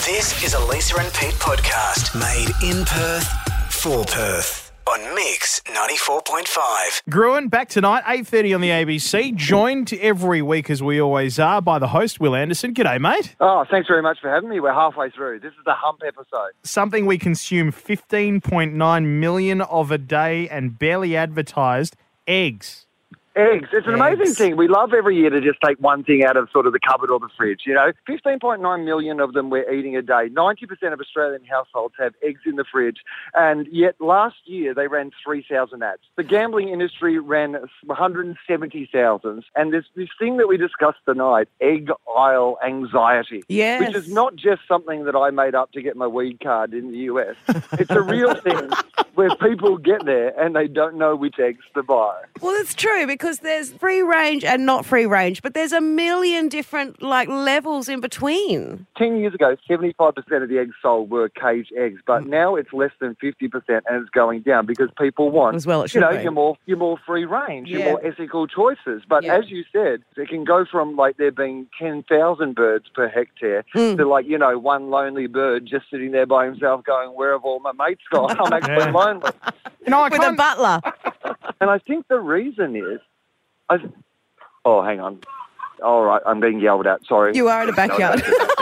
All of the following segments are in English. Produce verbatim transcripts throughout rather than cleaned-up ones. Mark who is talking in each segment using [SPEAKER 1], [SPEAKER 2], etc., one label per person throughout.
[SPEAKER 1] This is a Lisa and Pete podcast made in Perth for Perth on Mix ninety-four point five.
[SPEAKER 2] Gruen, back tonight, eight thirty on the A B C, joined every week as we always are by the host, Will Anderson. G'day, mate.
[SPEAKER 3] Oh, thanks very much for having me. We're halfway through. This is the hump episode.
[SPEAKER 2] Something we consume fifteen point nine million of a day and barely advertised, eggs.
[SPEAKER 3] Eggs. It's an
[SPEAKER 2] Eggs.
[SPEAKER 3] amazing thing. We love every year to just take one thing out of sort of the cupboard or the fridge. You know, fifteen point nine million of them we're eating a day. ninety percent of Australian households have eggs in the fridge. And yet last year they ran three thousand ads. The gambling industry ran one hundred seventy thousand. And there's this thing that we discussed tonight, egg aisle anxiety.
[SPEAKER 4] Yes.
[SPEAKER 3] Which is not just something that I made up to get my weed card in the U S. It's a real thing where people get there and they don't know which eggs to buy.
[SPEAKER 4] Well, it's true because there's free range and not free range, but there's a million different like levels in between.
[SPEAKER 3] Ten years ago, seventy-five percent of the eggs sold were caged eggs, but now it's less than fifty percent and it's going down because people want,
[SPEAKER 4] As well it
[SPEAKER 3] you
[SPEAKER 4] should
[SPEAKER 3] know,
[SPEAKER 4] be.
[SPEAKER 3] your more, your more free range,
[SPEAKER 4] Yeah.
[SPEAKER 3] your more ethical choices. But
[SPEAKER 4] Yeah.
[SPEAKER 3] as you said, it can go from like there being ten thousand birds per hectare
[SPEAKER 4] Mm.
[SPEAKER 3] to like, you know, one lonely bird just sitting there by himself going, where have all my mates gone? I'm actually
[SPEAKER 2] Yeah.
[SPEAKER 3] lonely.
[SPEAKER 2] You know, I
[SPEAKER 4] With a
[SPEAKER 2] can't...
[SPEAKER 4] butler.
[SPEAKER 3] And I think the reason is, I, oh, hang on. All right, I'm being yelled at. Sorry.
[SPEAKER 4] You are in a backyard.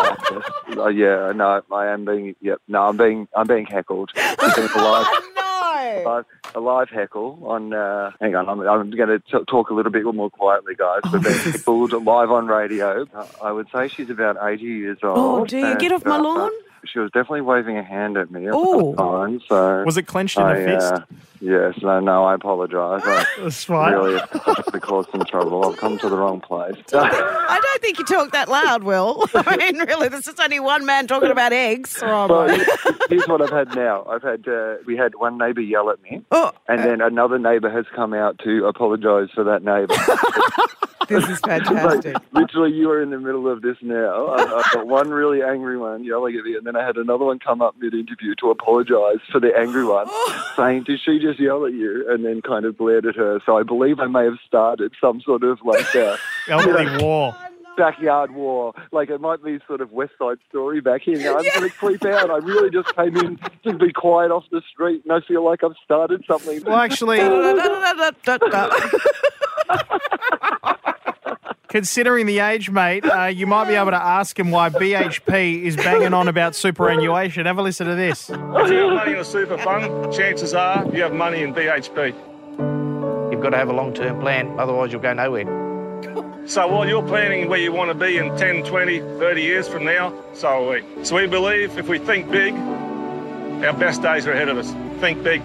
[SPEAKER 3] Oh, yeah, no, I am being. Yep, no, I'm being. I'm being heckled. I'm being a live,
[SPEAKER 4] no.
[SPEAKER 3] live, a live heckle on. Uh, hang on, I'm, I'm going to talk a little bit more quietly, guys. We're being heckled live on radio. Uh, I would say she's about eighty years old.
[SPEAKER 4] Oh, do you
[SPEAKER 3] and,
[SPEAKER 4] get off my
[SPEAKER 3] uh,
[SPEAKER 4] lawn?
[SPEAKER 3] She was definitely waving a hand at me at
[SPEAKER 4] Oh.
[SPEAKER 3] the time. So
[SPEAKER 2] Was it clenched in
[SPEAKER 3] I,
[SPEAKER 2] a fist?
[SPEAKER 3] Uh, yes, no, no, I apologise. I
[SPEAKER 2] That's fine.
[SPEAKER 3] really have caused some trouble. I've come to the wrong place.
[SPEAKER 4] I don't think you talk that loud, Will. I mean, really, there's just only one man talking about eggs.
[SPEAKER 2] Oh,
[SPEAKER 3] Well,
[SPEAKER 2] mate.
[SPEAKER 3] here's what I've had now. I've had uh, we had one neighbour yell at me,
[SPEAKER 4] Oh,
[SPEAKER 3] and then another neighbour has come out to apologise for that neighbour.
[SPEAKER 4] this is fantastic.
[SPEAKER 3] Like, literally, you are in the middle of this now. I've, I've got one really angry one yelling at me, and then I had another one come up mid-interview to apologise for the angry one, saying, "Did she just yell at you?" And then kind of glared at her. So I believe I may have started some sort of like uh,
[SPEAKER 2] Elderly war.
[SPEAKER 3] backyard war. Like it might be sort of West Side Story back here. Now I'm going to creep out. I really just came in to be quiet off the street, and I feel like I've started something.
[SPEAKER 2] Well, actually,
[SPEAKER 4] Da-da-da-da-da-da-da.
[SPEAKER 2] considering the age, mate, uh, you might be able to ask him why B H P is banging on about superannuation. Have a listen to this.
[SPEAKER 5] If you have money in a super fund, chances are you have money in B H P.
[SPEAKER 6] You've got to have a long-term plan, otherwise you'll go nowhere.
[SPEAKER 5] So while you're planning where you want to be in ten, twenty, thirty years from now, so are we. So we believe if we think big, our best days are ahead of us. Think big.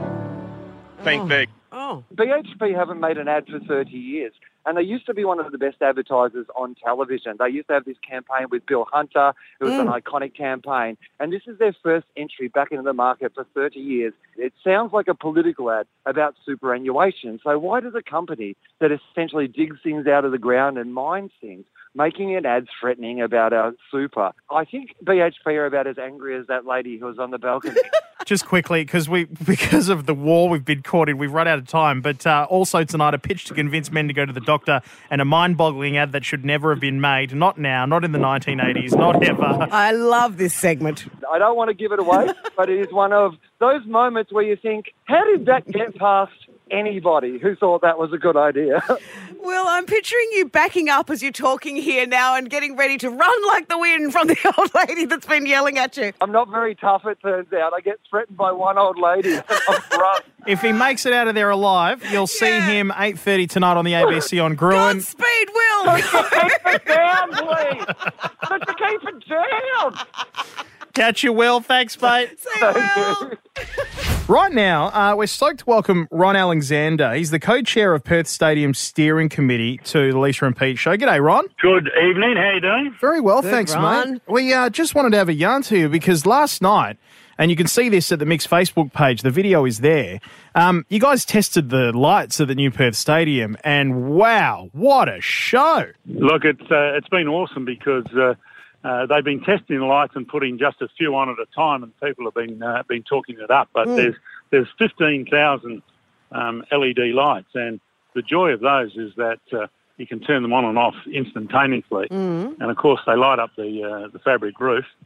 [SPEAKER 5] Think big.
[SPEAKER 4] Oh,
[SPEAKER 3] B H P haven't made an ad for thirty years. And they used to be one of the best advertisers on television. They used to have this campaign with Bill Hunter. It was an iconic campaign. And this is their first entry back into the market for thirty years. It sounds like a political ad about superannuation. So why does a company that essentially digs things out of the ground and mines things, making an ad threatening about our super? I think B H P are about as angry as that lady who was on the balcony.
[SPEAKER 2] Just quickly, because we because of the war we've been caught in, we've run out of time. But uh, also tonight, a pitch to convince men to go to the doctor and a mind-boggling ad that should never have been made. Not now, not in the nineteen eighties, not ever.
[SPEAKER 4] I love this segment.
[SPEAKER 3] I don't want to give it away, but it is one of those moments where you think, how did that get past anybody who thought that was a good idea?
[SPEAKER 4] Will, I'm picturing you backing up as you're talking here now and getting ready to run like the wind from the old lady that's been yelling at you.
[SPEAKER 3] I'm not very tough, it turns out. I get threatened by one old lady. I'm run.
[SPEAKER 2] If he makes it out of there alive, you'll see
[SPEAKER 4] Yeah.
[SPEAKER 2] him eight thirty tonight on the A B C on Gruen.
[SPEAKER 4] Godspeed, Will.
[SPEAKER 3] Keep it down, please. Let's keep it down.
[SPEAKER 2] Catch you, Will. Thanks, mate.
[SPEAKER 4] See you, Will.
[SPEAKER 2] Right now, uh, we're stoked to welcome Ron Alexander. He's the co-chair of Perth Stadium's steering committee to the Lisa and Pete show. G'day, Ron.
[SPEAKER 7] Good evening. How you doing?
[SPEAKER 2] Very well,
[SPEAKER 4] Good,
[SPEAKER 2] thanks,
[SPEAKER 4] Ron.
[SPEAKER 2] mate. We uh, just wanted to have a yarn to you because last night, and you can see this at the Mix Facebook page, the video is there, um, you guys tested the lights at the new Perth Stadium, and wow, what a show.
[SPEAKER 7] Look, it's uh, it's been awesome because uh, uh, they've been testing the lights and putting just a few on at a time, and people have been uh, been talking it up. But there's there's fifteen thousand um, L E D lights, and the joy of those is that uh, you can turn them on and off instantaneously. And of course, they light up the uh, the fabric roof.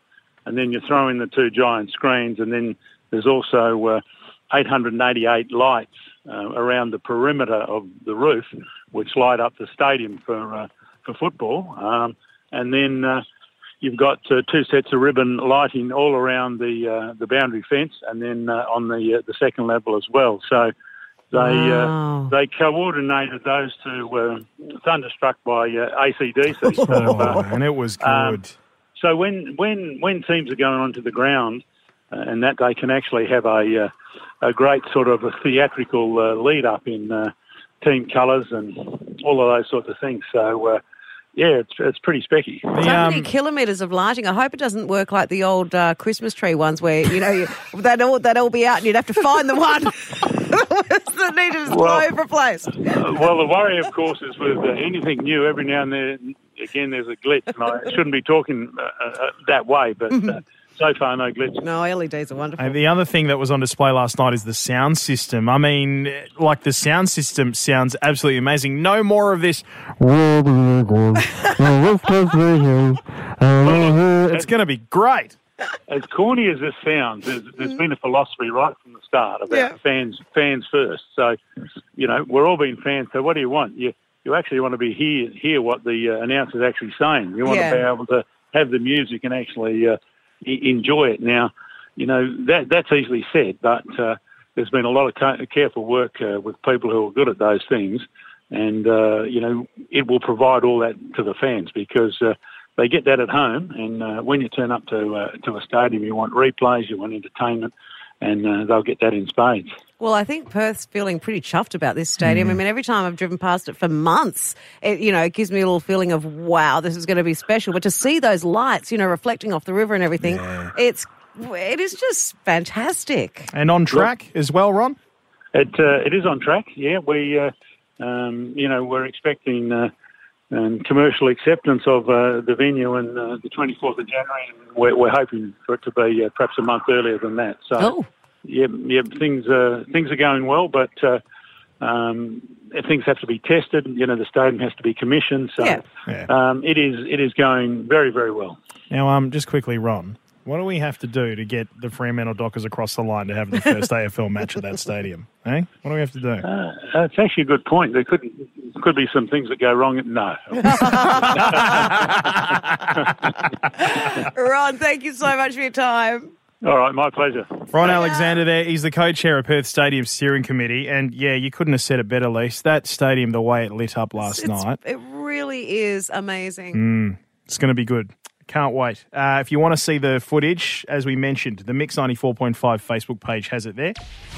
[SPEAKER 7] and then you throw in the two giant screens, and then there's also uh, eight hundred eighty-eight lights uh, around the perimeter of the roof, which light up the stadium for uh, for football. Um, and then uh, you've got uh, two sets of ribbon lighting all around the uh, the boundary fence, and then uh, on the uh, the second level as well. So they
[SPEAKER 4] Wow.
[SPEAKER 7] uh, they coordinated those two, uh, thunderstruck by uh, A C D C. So, uh,
[SPEAKER 2] Oh, and it was good.
[SPEAKER 7] um, so when when when teams are going onto the ground, uh, and that they can actually have a uh, a great sort of a theatrical uh, lead up in uh, team colours and all of those sorts of things. So. Uh, Yeah, it's it's pretty specky.
[SPEAKER 2] The,
[SPEAKER 4] So many
[SPEAKER 2] um,
[SPEAKER 4] kilometres of lighting. I hope it doesn't work like the old uh, Christmas tree ones where, you know, you, they'd, all, they'd all be out and you'd have to find the one that needed to
[SPEAKER 7] Well-
[SPEAKER 4] be replaced.
[SPEAKER 7] Uh, well, the worry, of course, is with uh, anything new, every now and then, again, there's a glitch. And I shouldn't be talking uh, uh, that way, but uh, so far, no glitch.
[SPEAKER 4] No, L E Ds are wonderful.
[SPEAKER 2] And the other thing that was on display last night is the sound system. I mean, like the sound system sounds absolutely amazing. No more of this. It's going to be great.
[SPEAKER 7] As corny as this sounds, there's, there's been a philosophy right from the start about
[SPEAKER 4] Yeah.
[SPEAKER 7] fans fans first. So, you know, we're all being fans, so what do you want? You you actually want to be hear, hear what the uh, announcer's actually saying. You want
[SPEAKER 4] Yeah.
[SPEAKER 7] to be able to have the music and actually uh, e- enjoy it. Now, you know, that that's easily said, but uh, there's been a lot of ca- careful work uh, with people who are good at those things, and, uh, you know, it will provide all that to the fans because uh, they get that at home, and uh, when you turn up to uh, to a stadium, you want replays, you want entertainment, and uh, they'll get that in spades.
[SPEAKER 4] Well, I think Perth's feeling pretty chuffed about this stadium. I
[SPEAKER 2] Mm.
[SPEAKER 4] mean, every time I've driven past it for months, it, you know, it gives me a little feeling of, wow, this is going to be special. But to see those lights, you know, reflecting off the river and everything, it's it is just fantastic.
[SPEAKER 2] And on track as well, Ron?
[SPEAKER 7] It uh, it is on track. Yeah, we uh, um, you know we're expecting uh, um, commercial acceptance of uh, the venue on uh, the twenty-fourth of January, and we're, we're hoping for it to be uh, perhaps a month earlier than that. So.
[SPEAKER 4] Oh.
[SPEAKER 7] Yeah, yeah, things uh, things are going well, but uh, um, things have to be tested. You know, the stadium has to be commissioned, so
[SPEAKER 4] Yeah.
[SPEAKER 2] Yeah.
[SPEAKER 7] um, it is it is going very, very well.
[SPEAKER 2] Now, um, just quickly, Ron, what do we have to do to get the Fremantle Dockers across the line to have the first A F L match at that stadium? Eh? What do we have to do?
[SPEAKER 7] Uh, it's actually a good point. There could could be some things that go wrong. No,
[SPEAKER 4] Ron, thank you so much for your time.
[SPEAKER 7] all right, my pleasure.
[SPEAKER 2] Ron Alexander there. He's the co-chair of Perth Stadium Steering Committee. And, yeah, you couldn't have said it better, Lise. That stadium, the way it lit up last
[SPEAKER 4] It's-
[SPEAKER 2] night,
[SPEAKER 4] It really is amazing.
[SPEAKER 2] Mm. it's going to be good. Can't wait. Uh, if you want to see the footage, as we mentioned, the Mix ninety-four point five Facebook page has it there.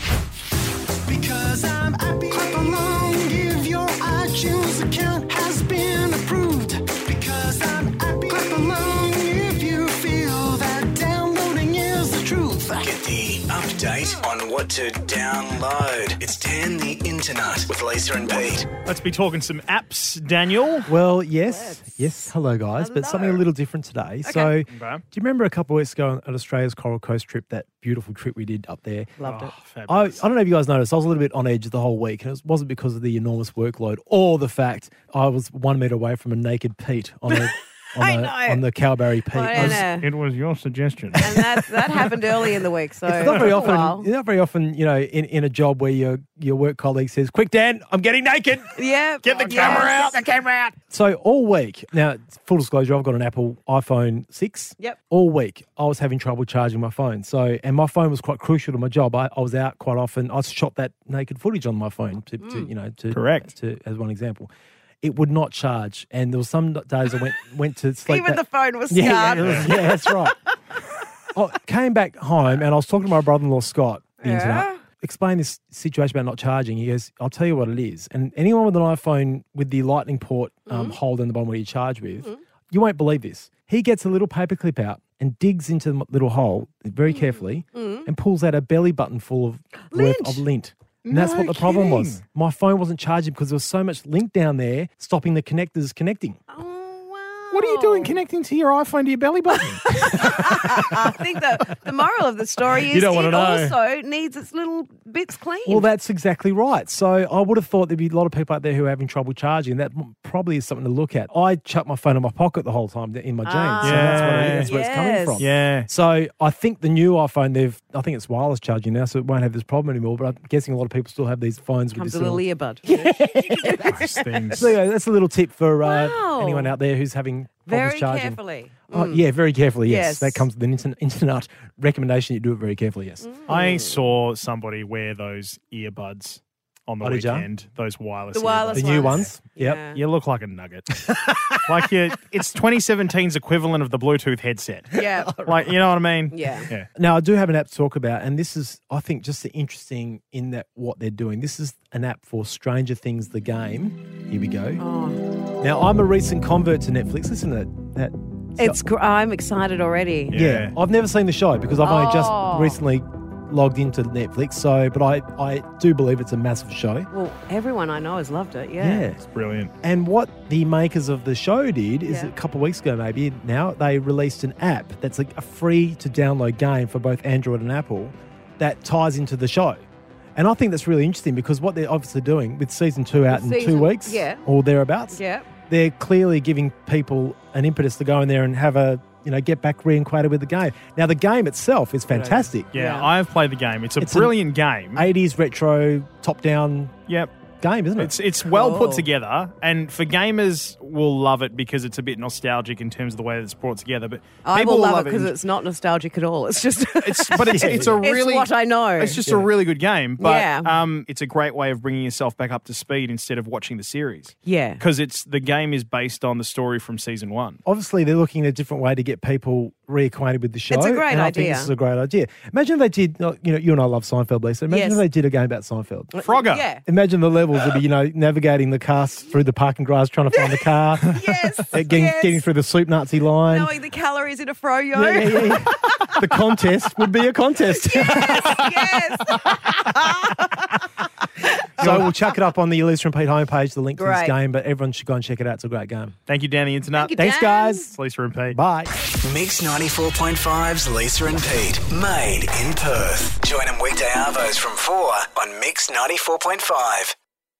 [SPEAKER 8] Because I'm happy. Clap along if your iTunes account has been approved. Because I'm happy. Clap along if you feel that downloading is the truth.
[SPEAKER 1] Get the update on what to download. It's Dan the Internet with Lisa and Pete.
[SPEAKER 2] Let's be talking some apps, Daniel.
[SPEAKER 9] Well, yes. Yes. Hello, guys. But something a little different today. So,
[SPEAKER 2] Okay.
[SPEAKER 9] do you remember a couple of weeks ago on Australia's Coral Coast trip, that beautiful trip we did up there?
[SPEAKER 4] Loved it.
[SPEAKER 2] Oh,
[SPEAKER 9] I,
[SPEAKER 2] fabulous.
[SPEAKER 9] I don't know if you guys noticed, I was a little bit on edge the whole week, and it wasn't because of the enormous workload or the fact I was one metre away from a naked Pete on the, on
[SPEAKER 4] I
[SPEAKER 9] the,
[SPEAKER 4] know.
[SPEAKER 9] on the Cowberry Pete.
[SPEAKER 4] I
[SPEAKER 9] I was-
[SPEAKER 4] know.
[SPEAKER 2] It was your suggestion.
[SPEAKER 4] And that, that happened early in the week, so
[SPEAKER 9] It's not very
[SPEAKER 4] it took a
[SPEAKER 9] often.
[SPEAKER 4] while.
[SPEAKER 9] It's not very often, you know, in, in a job where your your work colleague says, "Quick, Dan, I'm getting naked."
[SPEAKER 4] Yeah.
[SPEAKER 2] Get the camera out. The camera out.
[SPEAKER 9] So all week now, full disclosure, I've got an Apple iPhone six.
[SPEAKER 4] Yep.
[SPEAKER 9] All week, I was having trouble charging my phone. So, and my phone was quite crucial to my job. I, I was out quite often. I shot that naked footage on my phone to, to you know, to
[SPEAKER 2] Correct.
[SPEAKER 9] to as one example. It would not charge, and there were some days I went went to sleep.
[SPEAKER 4] Even
[SPEAKER 9] that-
[SPEAKER 4] the phone was
[SPEAKER 9] yeah,
[SPEAKER 4] scarred.
[SPEAKER 9] yeah, it was- yeah, that's right. I came back home and I was talking to my brother-in-law Scott. The
[SPEAKER 4] Yeah?
[SPEAKER 9] internet. Explain this situation about not charging. He goes, "I'll tell you what it is." And anyone with an iPhone with the Lightning port um,
[SPEAKER 4] Mm-hmm.
[SPEAKER 9] hole in the bottom where you charge with, you won't believe this. He gets a little paperclip out and digs into the little hole very carefully and pulls out a belly button full of worth
[SPEAKER 4] Mm. Lint.
[SPEAKER 9] of lint. And that's
[SPEAKER 2] No
[SPEAKER 9] what the problem was.
[SPEAKER 2] kidding.
[SPEAKER 9] My phone wasn't charging because there was so much lint down there stopping the connectors connecting.
[SPEAKER 4] Oh, wow.
[SPEAKER 2] What are you doing connecting to your iPhone to your belly button?
[SPEAKER 4] I think the, the moral of the story is
[SPEAKER 9] You don't
[SPEAKER 4] it
[SPEAKER 9] wanna know.
[SPEAKER 4] also needs its little bits clean.
[SPEAKER 9] Well, that's exactly right. So I would have thought there'd be a lot of people out there who are having trouble charging. That m- probably is something to look at. I chuck my phone in my pocket the whole time in my jeans.
[SPEAKER 4] Ah,
[SPEAKER 9] so that's, what I,
[SPEAKER 2] Yeah.
[SPEAKER 9] that's where it's coming
[SPEAKER 4] yes.
[SPEAKER 9] from.
[SPEAKER 2] Yeah.
[SPEAKER 9] So I think the new iPhone, they've I think it's wireless charging now, so it won't have this problem anymore. But I'm guessing a lot of people still have these phones with
[SPEAKER 4] Comes
[SPEAKER 9] this
[SPEAKER 4] a little
[SPEAKER 9] little.
[SPEAKER 4] earbud.
[SPEAKER 2] Those things.
[SPEAKER 9] So yeah, that's a little tip for uh,
[SPEAKER 4] Wow.
[SPEAKER 9] anyone out there who's having problems
[SPEAKER 4] Very
[SPEAKER 9] charging.
[SPEAKER 4] carefully.
[SPEAKER 9] Oh, yeah, very carefully. Yes,
[SPEAKER 4] Yes.
[SPEAKER 9] that comes with an inter- internet recommendation. You do it very carefully. Yes.
[SPEAKER 2] I saw somebody wear those earbuds on the
[SPEAKER 9] Oh, did ya?
[SPEAKER 2] weekend. Those wireless.
[SPEAKER 4] The wireless
[SPEAKER 9] The new
[SPEAKER 4] ones.
[SPEAKER 9] ones. Yep.
[SPEAKER 4] Yeah.
[SPEAKER 2] You look like a nugget. Like you, it's twenty seventeen's equivalent of the Bluetooth headset.
[SPEAKER 4] Yeah.
[SPEAKER 2] Like, you know what I mean?
[SPEAKER 4] Yeah.
[SPEAKER 2] Yeah.
[SPEAKER 9] Now, I do have an app to talk about, and this is, I think, just the interesting in that what they're doing. This is an app for Stranger Things, the game. Here we go.
[SPEAKER 4] Oh,
[SPEAKER 9] Now, I'm a recent convert to Netflix. Listen to that. that
[SPEAKER 4] it's. Gr- I'm excited already.
[SPEAKER 2] Yeah.
[SPEAKER 9] yeah. I've never seen the show because I've only just
[SPEAKER 4] Oh.
[SPEAKER 9] recently logged into Netflix. So, but I, I do believe it's a massive show.
[SPEAKER 4] Well, everyone I know has loved it. Yeah.
[SPEAKER 9] Yeah.
[SPEAKER 2] It's brilliant.
[SPEAKER 9] And what the makers of the show did is
[SPEAKER 4] Yeah.
[SPEAKER 9] a couple of weeks ago, maybe now, they released an app that's like a free to download game for both Android and Apple that ties into the show. And I think that's really interesting because what they're obviously doing with season two out in
[SPEAKER 4] With
[SPEAKER 9] two
[SPEAKER 4] season-
[SPEAKER 9] weeks
[SPEAKER 4] yeah.
[SPEAKER 9] or thereabouts,
[SPEAKER 4] Yeah.
[SPEAKER 9] they're clearly giving people an impetus to go in there and have a, you know, get back reacquainted with the game. Now, the game itself is fantastic.
[SPEAKER 2] Yeah,
[SPEAKER 4] Yeah.
[SPEAKER 2] I've played the game. It's a
[SPEAKER 9] It's an
[SPEAKER 2] brilliant game.
[SPEAKER 9] eighties retro top-down
[SPEAKER 2] Yep.
[SPEAKER 9] game, isn't it?
[SPEAKER 2] It's it's well
[SPEAKER 4] Cool.
[SPEAKER 2] put together, and for gamers will love it because it's a bit nostalgic in terms of the way that it's brought together. But
[SPEAKER 4] I
[SPEAKER 2] people
[SPEAKER 4] will love it
[SPEAKER 2] in-
[SPEAKER 4] because it's not nostalgic at all. It's just.
[SPEAKER 2] It's but it's it's a
[SPEAKER 4] It's
[SPEAKER 2] really
[SPEAKER 4] what I know.
[SPEAKER 2] It's just a really good game, but
[SPEAKER 4] Yeah.
[SPEAKER 2] um, it's a great way of bringing yourself back up to speed instead of watching the series
[SPEAKER 4] Yeah.
[SPEAKER 2] because it's the game is based on the story from season one.
[SPEAKER 9] Obviously, they're looking at a different way to get people reacquainted with the show.
[SPEAKER 4] It's a great
[SPEAKER 9] and I think
[SPEAKER 4] idea.
[SPEAKER 9] this is a great idea. Imagine if they did, you know, you and I love Seinfeld, Lisa. Imagine
[SPEAKER 4] Yes.
[SPEAKER 9] if they did a game about Seinfeld.
[SPEAKER 2] Frogger,
[SPEAKER 4] Yeah.
[SPEAKER 9] Imagine the levels would be, you know, navigating the cars through the parking garage, trying to find the car,
[SPEAKER 4] Yes.
[SPEAKER 9] uh, getting,
[SPEAKER 4] yes.
[SPEAKER 9] getting through the soup Nazi line.
[SPEAKER 4] Knowing the calories in a froyo.
[SPEAKER 9] Yeah, yeah, yeah. The contest would be a contest.
[SPEAKER 4] yes.
[SPEAKER 9] So we'll chuck it up on the Lisa and Pete homepage, the link to this
[SPEAKER 4] Great.
[SPEAKER 9] game, but everyone should go and check it out. It's a great game.
[SPEAKER 2] thank you, Danny Internet.
[SPEAKER 4] Thank you,
[SPEAKER 9] Thanks,
[SPEAKER 4] Dan.
[SPEAKER 9] guys.
[SPEAKER 2] It's Lisa and Pete.
[SPEAKER 9] Bye.
[SPEAKER 1] Mix ninety-four point five's Lisa and Pete, made in Perth. Join them weekday arvos from four on Mix ninety-four point five.